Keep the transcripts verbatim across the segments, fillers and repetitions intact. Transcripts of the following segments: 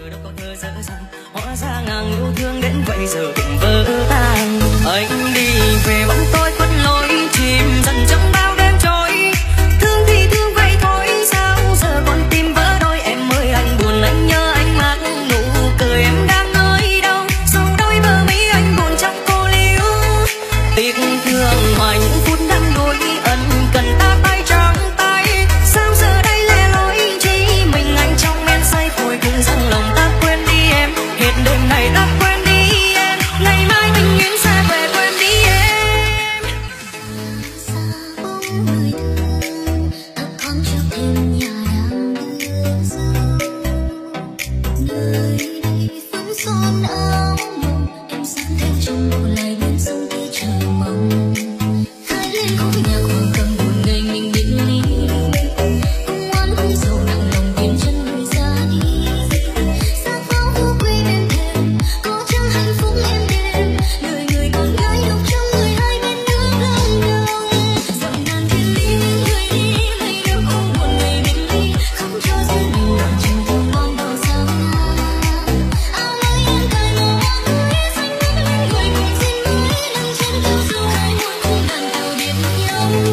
đâu có thơ dở dang, hóa ra ngàn yêu thương đến vậy giờ cũng vỡ tan. Anh đi về bóng tối khuất lối chìm dần trong bao đêm trôi, thương thì thương vậy thôi sao giờ con tim vỡ đôi. Em ơi anh buồn anh nhớ anh mắt nụ cười em đang nơi đâu, sau đôi bờ mi anh buồn trong cô liễu. Tiếc thương hoài những phút đang đôi ân cần ta tay trắng tay, sao giờ đây lẻ loi chỉ mình anh trong men say phôi cùng dòng lòng ta quên đi em. Hết đêm này ta quên đi em, ngày mai bình yên sẽ về quên đi em. Xa bóng người thương ta còn chưa thêm nhà đang đưa dâu, nơi đây vẫn son áo mộng em sẵn thêm trong bộ lại bên sông kia chờ mong. Hai lên khúc nhạc hoàng cầm buồn ngày mình biệt ly, không oán không sầu nặng lòng tìm chân người ra đi. Xa pháo phố quê bên thềm có chăng hạnh phúc êm đềm, đời người còn gái độc trong người hai bên nước lòng đồng. Dặm ngàn thiên lý những người đi mây đâu không buồn ngày biệt ly, không cho riêng mình đoạn chân thương mong bao xa. Áo mới em cài màu hoa mới xanh ngắt lên người cùng xin mới lần trên cao du khai một khung đàn từ biệt nhau.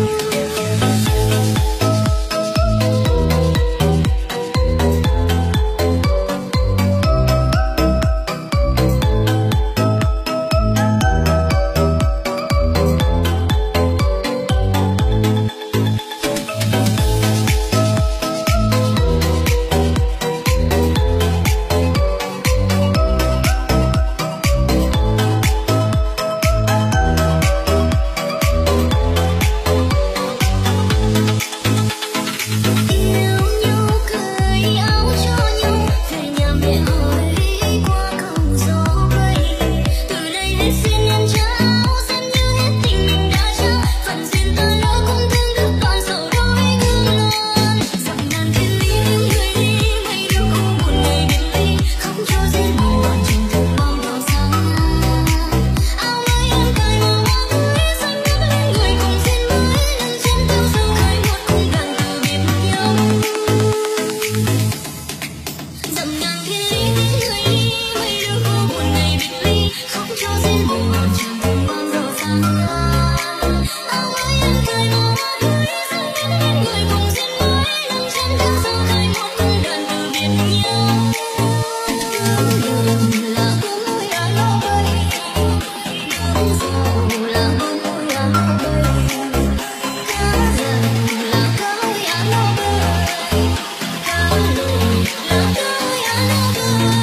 Yêu nhau cởi áo cho nhau về nhà mẹ hỏi qua câu gió bay, từ đây đến xin em trao xem như hết tình mình đã trao, phần duyên ta lỡ cũng thương được toàn sầu đôi thương non. Dặm ngàn thiên lý những người đi mây đâu không buồn ngày biệt ly, không cho riêng mình đoạn chân thương mong bao xa. Áo mới em cài màu hoa mới xanh ngắt lên người cùng xin mới lần trên cao du khai một khung đàn từ biệt nhau. Dặm ngàn thiên lý những người đi mây đâu có buồn ngày biệt ly, không cho riêng mình đoạn chân thương mong bao xa. Áo mới em cài màu hoa mới xanh ngắt lên người cùng xin mới lần trên cao du khai một khung đàn từ biệt nhau. Đường là bóng môi áo nó bay, dù là bóng môi áo nó bay, cá rừng là cá ôi áo nó bay, cá lội là cá ôi áo nó bay.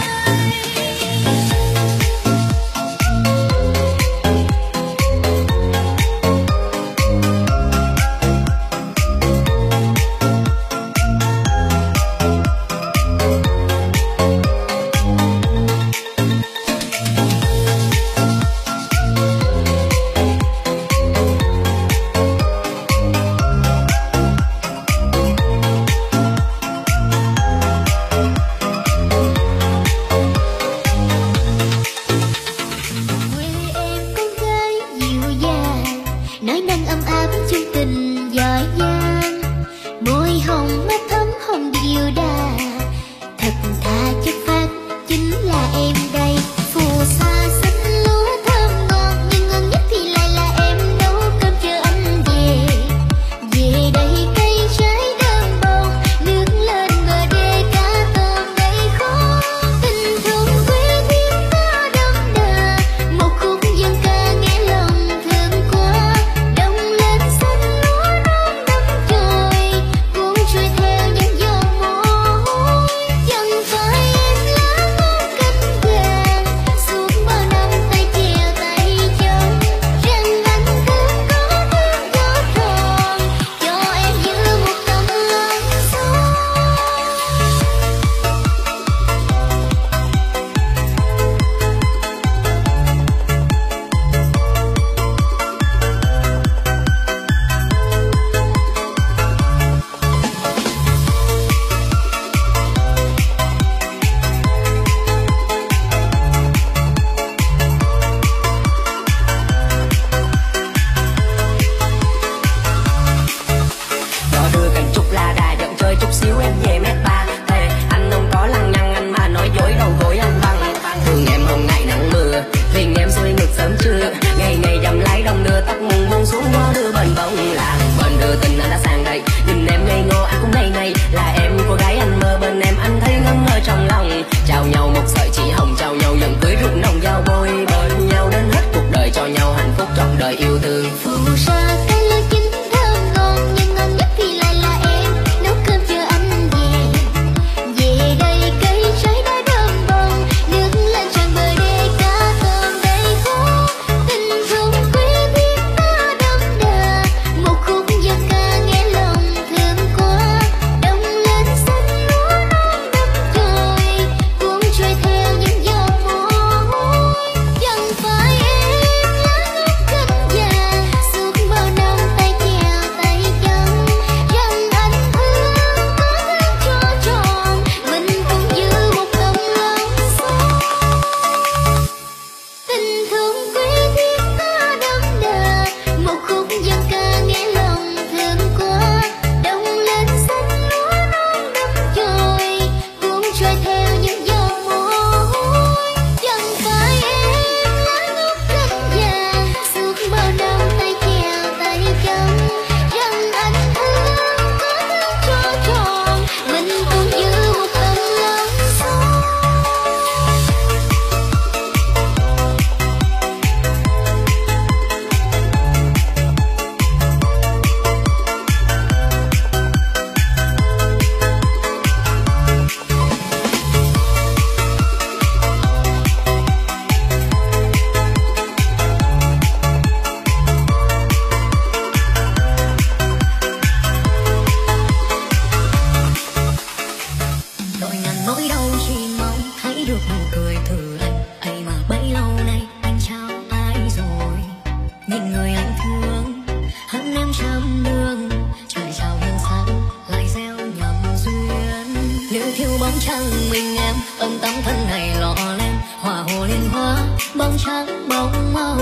lặng mình em ân tâm thân này lọ lên hòa hồ liên hoa bóng trắng bóng màu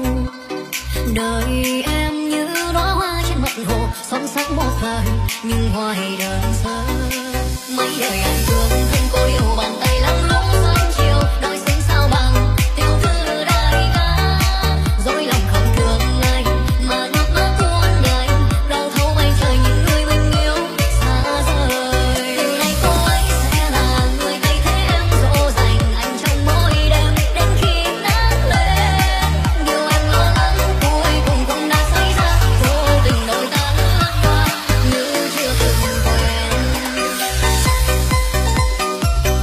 đời em như đóa hoa trên mặt hồ son sắc một thời nhưng hoài đơn sơ mấy đời anh thương thân cô yêu bàn tay lắng lúc sớm chiều đôi xinh sao bằng tiểu thư đại ca dối lòng không thương anh mà nước mắt cuốn nhanh đau thấu mây trời những người mình yêu xa rời từ nay cô ấy sẽ là người thay thế em dỗ dành anh trong mỗi đêm đến khi nắng lên điều em lo lắng cuối cùng cũng đã xảy ra vô tình đôi ta lướt qua như chưa từng quen.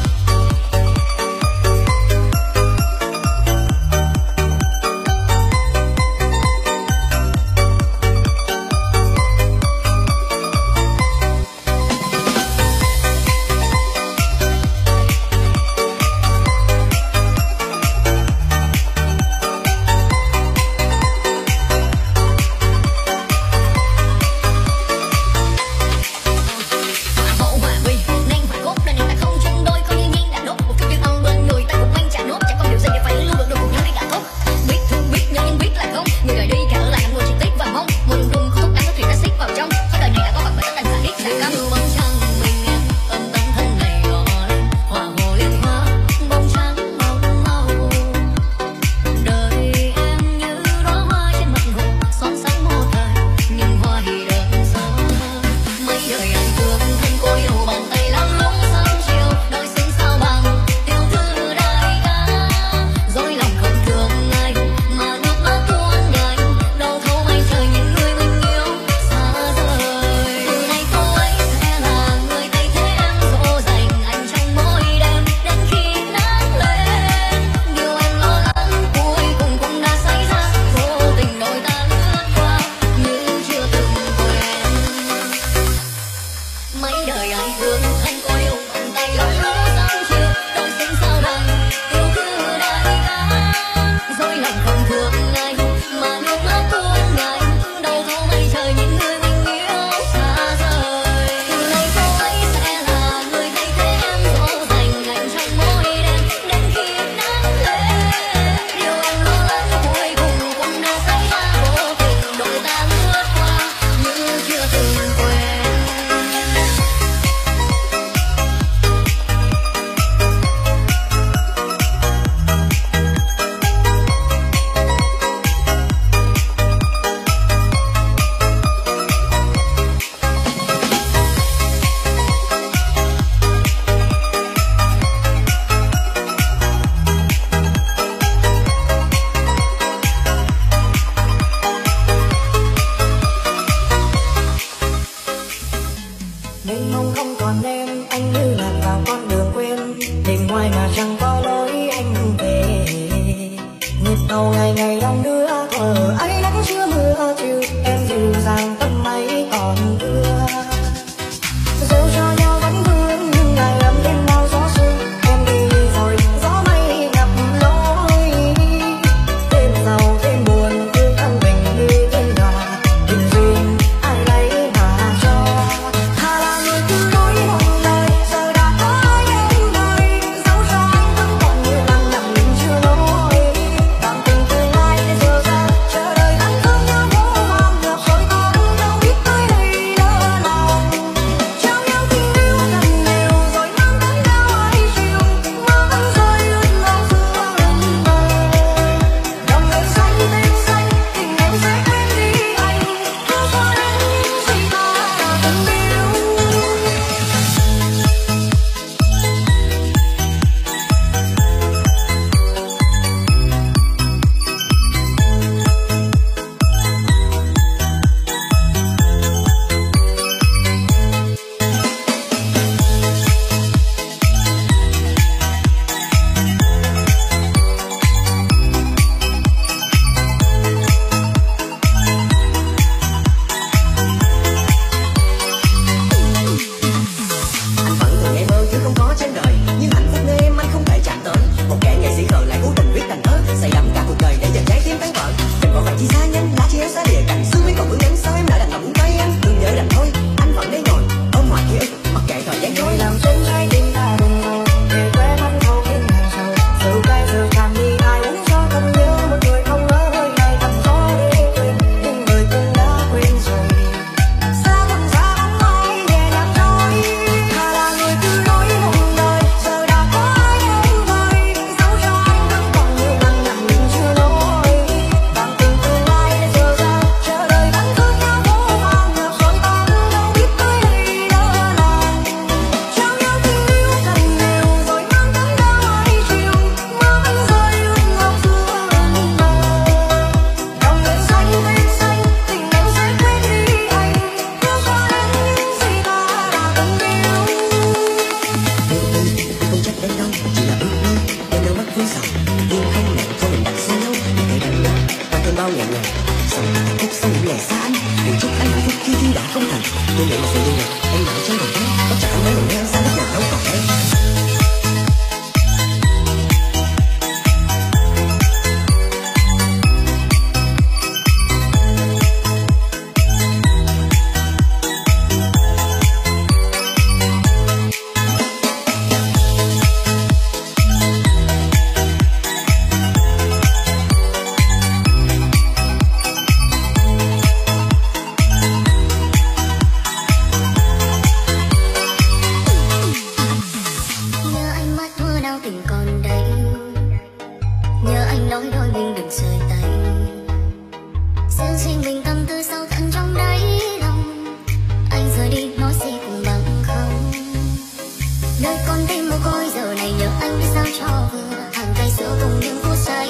thua nào tình còn đây. Nhớ anh nói đôi mình đừng rời tay, giữ riêng mình tâm tư sâu tận trong đáy lòng. Anh rời đi nói gì cũng bằng không. Nơi con tim mồ côi giờ này nhớ anh biết sao cho vừa. Hàng cây xưa cùng những phút giây,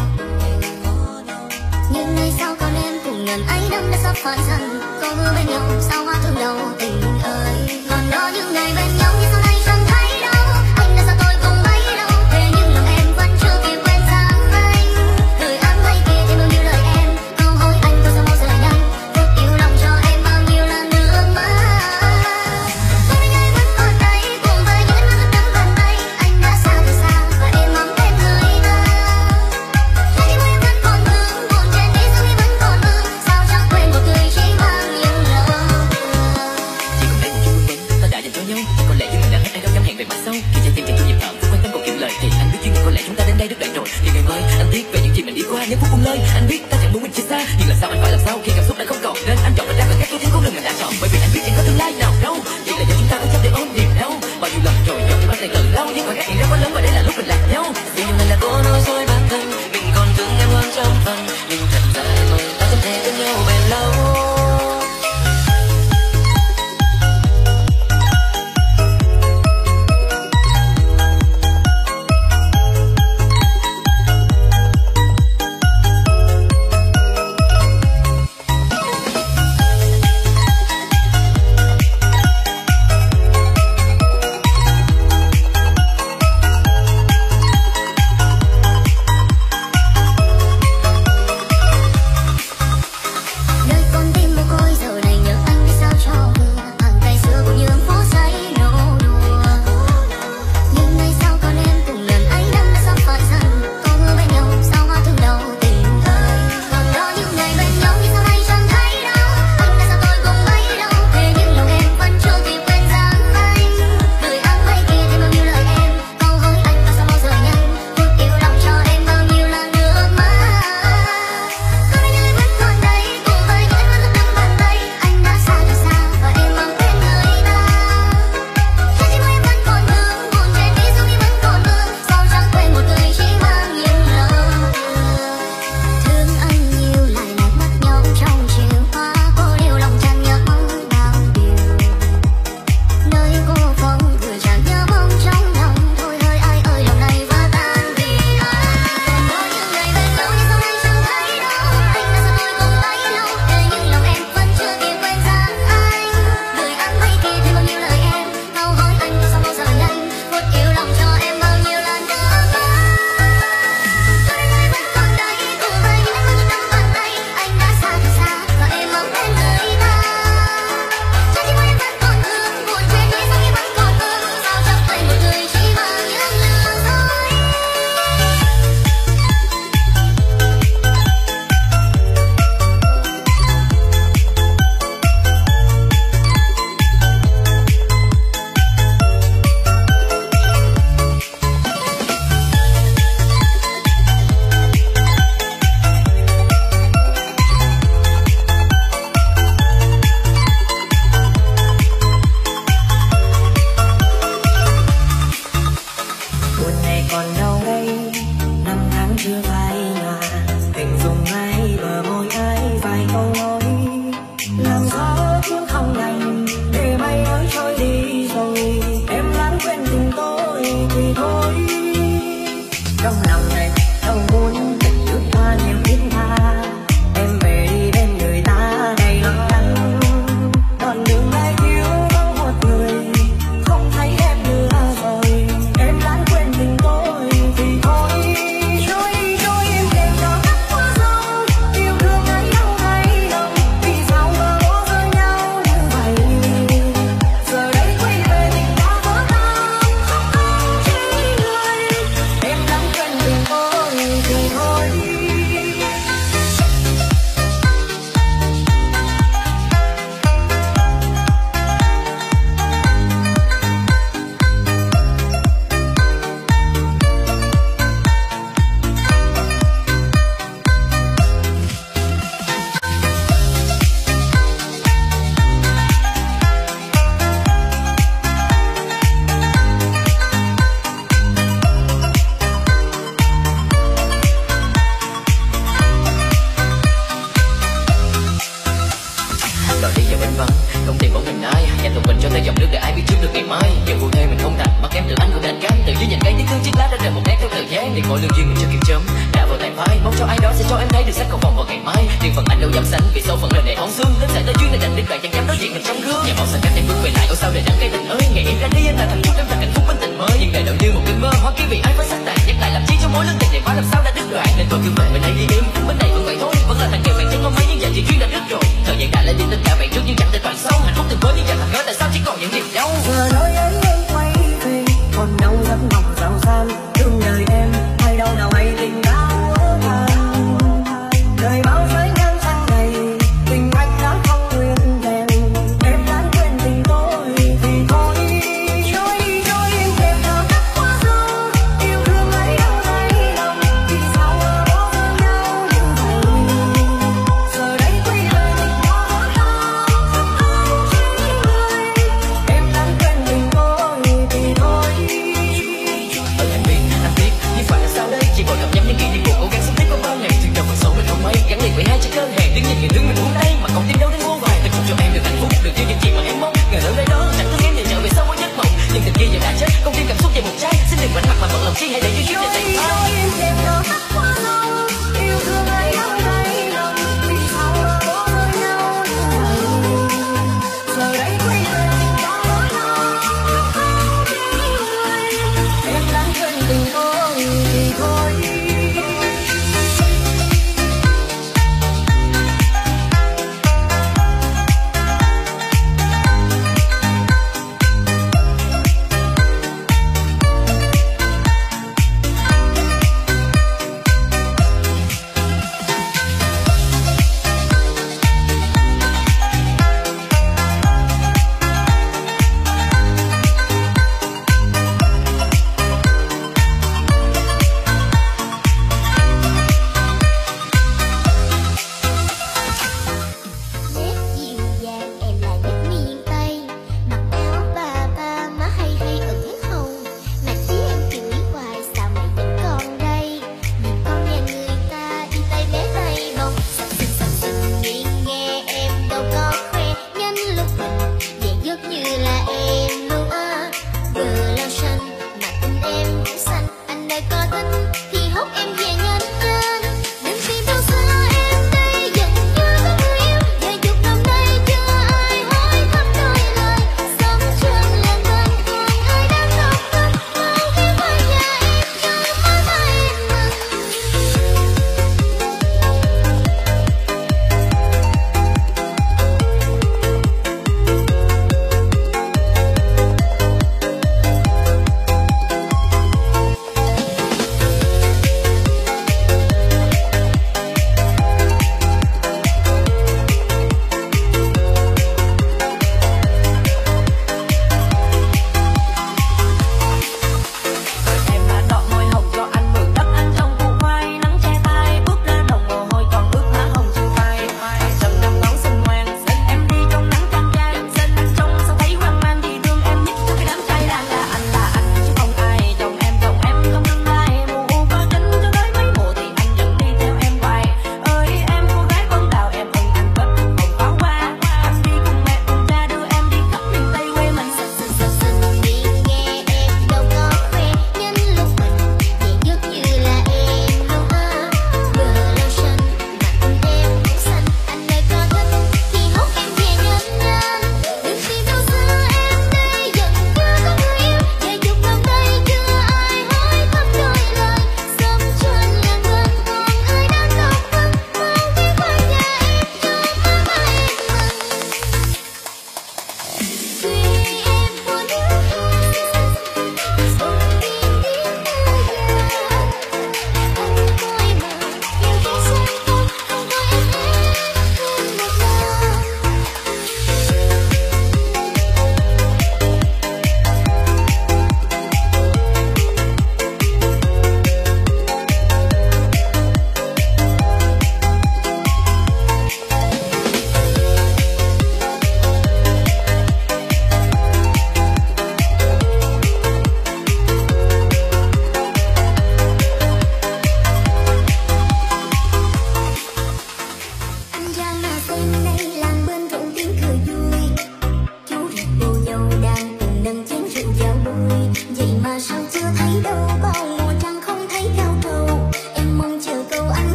nhưng ngày sau còn em cùng ngần ấy năm đã sắp phai dần. Có mưa bên nhau sao hoa thương đầu tình ơi. Còn đó những ngày bên nhau như sau này chẳng thấy đâu. Anh đã xa tôi cùng bấy lâu, thế nhưng lòng em vẫn chưa kịp quên dáng anh. Lời áng mây kia thêm bao nhiêu lời em, câu hỏi anh tôi sao bao giờ nhanh. Phút yêu lòng cho em bao nhiêu là nước mắt. Tôi với anh vẫn còn đây, cùng với những nước mắt đẫm bàn tay. Anh đã xa từ xa và em mong em người ta. Trái tim em vẫn còn vương, buồn trên đi sống vẫn còn mơ. Sao chẳng quên một người chỉ mang những lời. Chỉ còn đây một chút vương vấn ta đã dành cho nhau. Có lẽ như mình đã hết ai đâu dám hẹn về mặt sau. Khi trái tim dành cho nhịp thở không quan tâm còn kiệm lời, thì anh biết duyên có lẽ chúng ta đến đây đứt đoạn rồi. Thì ngày mai anh tiếc về những gì mình đi qua, những phút buông lơi. Anh biết ta chẳng muốn mình chia xa, nhưng làm sao anh phải làm sao khi cảm xúc đã không còn. Nên anh chọn ra cả các thứ con đường mình đã chọn, bởi vì anh biết chẳng có tương lai nào đâu. Chỉ là do chúng ta có chấp để ôm niềm đau. Bao nhiêu lần rồi dòng nước mắt này từ lâu, nhưng khoảng cách hiện ra quá lớn và đây là lúc mình lạc nhau. Vì nhiều lần là cô nói dối bản thân, mình còn thương em hơn trăm phần, nhưng thật ra rồi ta không thể bên nhau bền lâu. Nơi con tim mồ côi giờ này nhớ anh biết sao cho vừa. Hàng cây xưa cũng như phút giây nô đùa, nhưng ngày sau còn em cùng lần ấy năm đã sắp phai dần. Có mưa bên nhau sao hoa thương đầu tình ơi. Còn đó những ngày bên nhau như sau này chẳng thấy đâu. Anh đã xa tôi cùng bấy lâu, thế nhưng lòng em vẫn chưa kịp quên dáng anh. Lời áng mây kia thêm bao nhiêu lời em, câu hỏi anh và sao bao giờ nhanh. Phút yêu lòng cho em bao nhiêu là nước mắt. Có lẽ anh vẫn còn đây, cùng với những nước mắt đẫm bàn tay. Anh đã xa từ xa và em mong quên người ta. Trái tim em vẫn còn vương, buồn trên đi sống vẫn còn mơ. Sao chẳng quên một người chỉ mang những lời. Thương anh nhiều lại lại mất nhau trong chiều hoa. Cô liêu lòng chẳng nhớ bao điều. Nơi cô phong vừa chẳng nhớ mong trong lòng. Thôi hỡi ai ơi lòng này vỡ tan vì ai. Còn đó những ngày bên nhau như sau này chẳng thấy đâu. Anh đã xa tôi cùng bấy lâu, thế nhưng lòng em vẫn chưa kịp quên dáng anh. Lời áng mây kia thêm bao nhiêu lời em, câu hỏi anh tại sao bao giờ nhanh. Phút yêu lòng cho em bao nhiêu là nước mắt. Tôi với anh vẫn còn đây, cùng với những nước mắt đẫm bàn tay. Anh đã xa từ xa và em mong em người ta. Trái tim em vẫn còn vương, buồn trên đi sống vẫn còn mơ. Sao chẳng quên một người chỉ mang những lừa dối. Buồn này còn đâu đây, năm tháng chưa phai nhòa. Hình dung ai, bờ môi ai, vài câu nói. Làm gió cuốn không lành, để mây ấy trôi đi rồi. Em lãng quên tình tôi thì thôi. Trong lòng này đâu muốn tình ước hoa nhiều thiết tha. Em về đi bên người ta đầy lo lắng. Đoạn đường ai yêu có một người, không thấy em nữa rồi. Em lãng quên tình tôi thì thôi. Trôi đi trôi em đêm đó cắt qua dòng. Yêu thương ai đâu hay lòng. Vì sao mà bỏ rơi nhau như vậy. Giờ đây quay về tình đã vỡ tan, không còn chi người. Em lãng quên tình tôi thì mỗi lương duyên mình chưa kịp chấm đã vào tay phai mong cho ai đó sẽ cho em thấy được sắc cầu vòng vào ngày mai riêng phần anh đâu dám sánh vì số phận đời này hóng xương đến sải tới duyên nên đành đến đoạn chẳng dám đối diện mình trong gương nhà màu xanh cách em bước về lại ô sao để đắng cây tình ơi ngày em ra đi anh là thằng chút em là hạnh phúc bên tình mới nhưng đời đâu như một cơn mơ hoa kia vì ai phải sắc tàn nhắc lại làm chi cho mối lương tình này quá làm sao đã đứt đoạn nên thôi cứ về bên đây đi em bên này vẫn vậy thôi vẫn là thằng kèo bạn chân không mấy nhưng giờ thì duyên đã đứt rồi thời gian đã lên đi tất cả bạn trước nhưng chẳng thể toàn xong hạnh phúc từ mới nhưng giờ thằng ngỡ tại sao chỉ còn những niềm đau vừa nói ấy em quay về còn đâu giấc mộng giàu sang thương đời em hay đâu nào hay tình đau đời bao giới ngang sang ngày tình anh đã không nguyên vẹn em đã quên tình tôi thì thôi trôi đi trôi em đẹp nào cắt qua dâu yêu thương ấy đâu thấy lòng vì sao mà bỏ rơi nhau như vậy giờ đây quay về mình bỏ đau không trên người em đã quên tình tôi thì thôi ơi anh biết anh biết nhưng phải là sao đây chỉ vội cầm nhắm những kỷ niệm cuộc cố gắng sống tiếp qua bao ngày chuyện đầu cuộc sống mình không mấy gắn liền với hai chiếc đơn hàng đương nhiên người thương mình muốn đây mà không tin đâu đến muôn vàn tôi chúc cho em được hạnh phúc được như những gì mà em mong ngày lớn đây đó chẳng thương em để trở về sau mỗi giấc mộng nhưng tình kia giờ đã chết không tin cảm xúc về một trái xin đừng quạnh mặt mà bận lòng chi hãy để duyên duyên để tay phai em đẹp nào cắt qua dâu yêu thương ấy đâu thấy lòng vì sao mà bỏ rơi nhau như vậy giờ đây quay về mình bỏ đau không trên người em đã quên tình tôi thì thôi Nét dịu dàng em là nét miền Tây mặc áo bà ba má hay hay ở thế hồng mà tí em chửi hoài sao mày vẫn còn đây nhìn con nhà người ta đi tay bé tay bông sập sình sập sình nghe nghe em đâu có khoe nhân lúc mình về giấc như là em luôn á vừa lao xanh mà tình em cũng xanh anh đây có tính thì hốt em về nhanh lên đừng vì đâu xa em đây dần như có người yêu và dục năm nay chưa ai hỏi thăm đôi lời sống trên làng bên còn ai đang khóc cất mau ghé qua nhà em chơi mãi mãi em mừng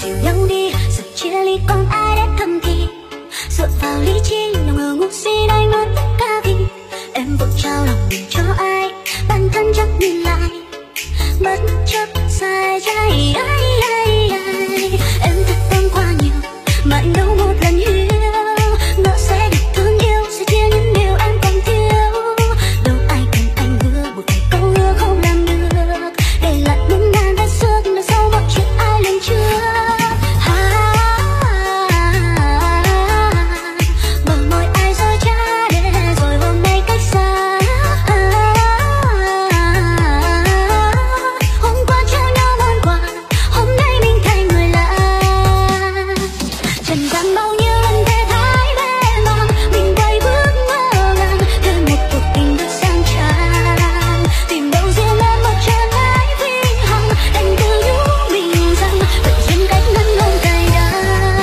dịu nhau đi, sự chia ly còn ai đã thầm thì dựa vào lý trí lòng ngờ ngu si đánh mất tất cả vì em vội trao lòng mình cho ai, bản thân chắc nhìn lại bất chấp sai trái. Ai, ai, ai. Em thật tâm quá nhiều mà anh đâu một lần hiểu ngỡ sẽ được thương yêu, sẽ chia những điều em còn thiếu. Đâu ai cần anh hứa một vài câu hứa không làm được, để lại những ngàn vết xước đằng sau mọi chuyện ai lần trước. Bờ môi ai rồi trả để rồi hôm nay cách xa. Hôm qua cho nhau món quà, hôm nay mình thành người lạ. Trần gian bao nhiêu lần thế thái bề mòn, mình quay bước ngỡ ngàng thêm một cuộc tình được sang trang. Tìm đâu riêng em một chân ái vinh hằng, đành tự nhủ mình rằng vậy duyên cách ngăn ngông cay đắng.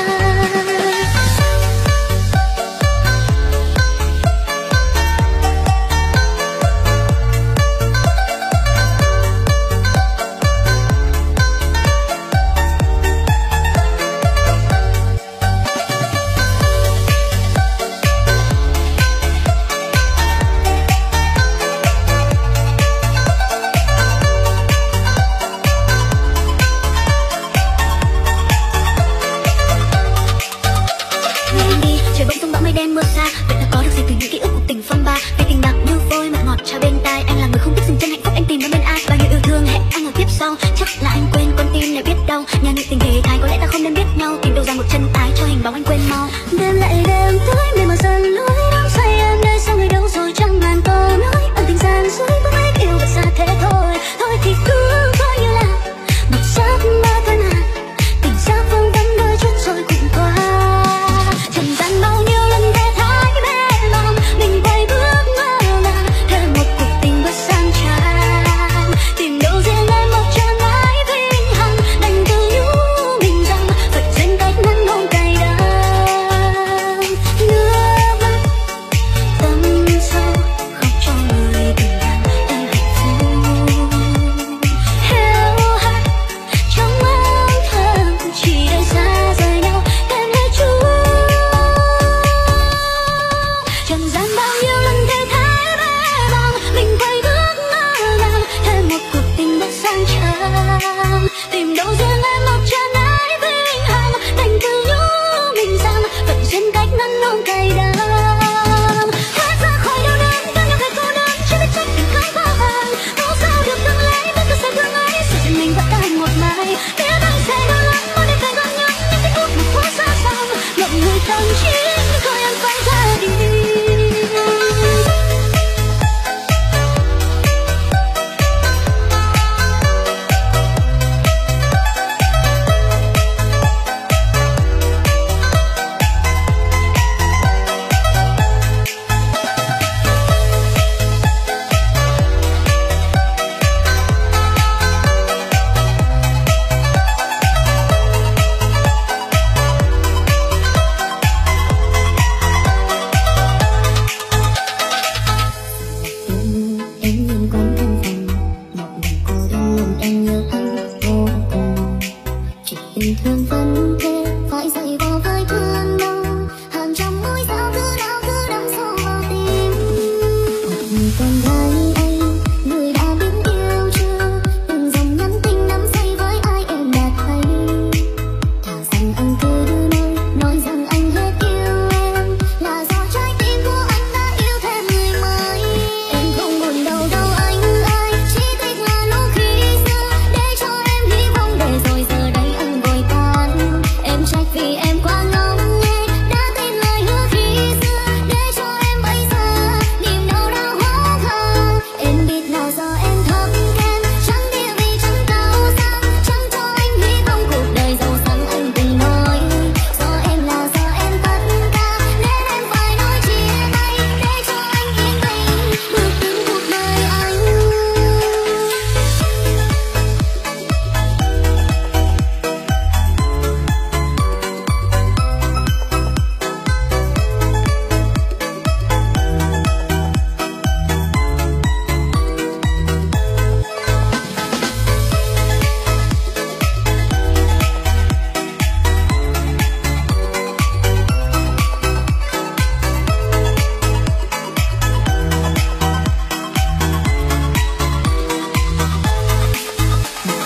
Ngày anh đi, trời bỗng dưng bão mây đen mưa xa. Vậy là có được gì từ những ký ức cuộc tình phong ba? Vì tình bạc như vôi mật ngọt trao bên tai. Anh là người không biết dừng chân hạnh phúc anh tìm đến bên ai. Bao nhiêu yêu thương hẹn anh ở kiếp sau, chắc là anh quên con tim này biết đâu. Nhà nghị tình thế thái có lẽ ta không nên biết nhau. Tìm đâu ra một chân ái cho hình bóng anh quên mau. Đêm lại đêm tối mây mờ dần lối đắm say em nơi sao người đâu rồi chẳng ngàn câu nói. Ân tình gian dối bước hết yêu và xa thế thôi. Thôi thì cứ coi như là một giấc mơ thôi nào. Tình giác vương vấn đôi chút rồi cũng qua. Trần gian bao nhiêu lần thế thái bề mòn, mình quay bước ngỡ ngàng thêm một cuộc tình bước sang trang. Tìm đâu riêng em một chân ái vinh hằng, đành tự nhủ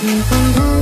còn đó